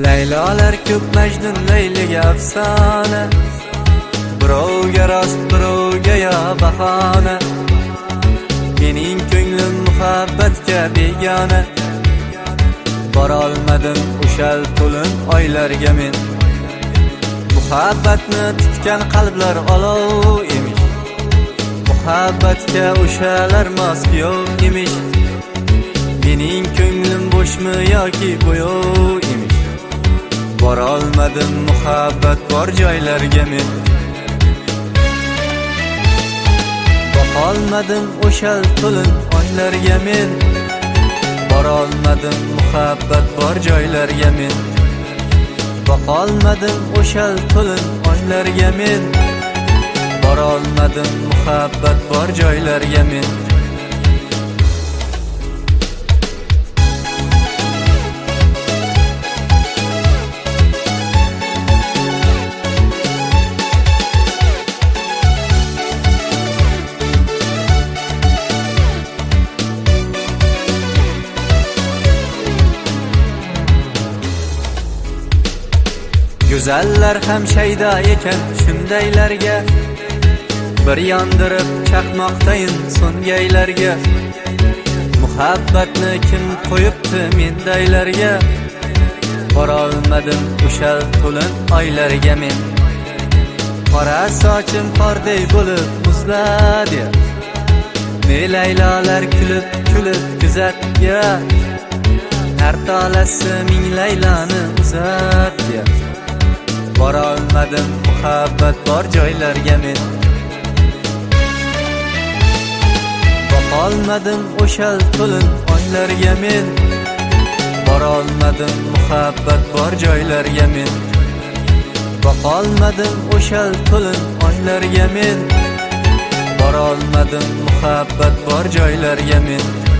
Laylolar ko'p, Majnun Layliga afsona. Birovga rost, birovga yo bahona. Mening ko'nglim muhabbatga begona. Borolmadim o'shal to'lin oylarga men. Muhabbatni tutgan qalblar olov emish. Muhabbatga o'shalar mos kuyov emish. Mening ko'nglim bo'shmi yoki bo'yov emish. Borolmadim muhabbat bor joylarga men. Boqolmadim o'shal to'lin oylarga men. Borolmadim muhabbat bor joylarga men. Boqolmadim o'shal to'lin oylarga men. Borolmadim muhabbat bor joylarga men. Güzeller ham shayda ekan shundaylarga. Bir yondirib chaqmoqdayin so'ngaylarga. Muhabbatni kim qo'yibdi mendaylarga. Borolmadim o'shal to'lin oylarga men. Qora sochim qorday bo'lib muzladi. Ne laylolar kulib kulib kuzatga. Har tolasi ming layloni uzatga. Borolmadim muhabbat bor joylarga men. Boqolmadim o'shal to'lin oylarga men. Borolmadim muhabbat bor joylarga men. Boqolmadim o'shal to'lin oylarga men. Borolmadim muhabbat bor joylarga men.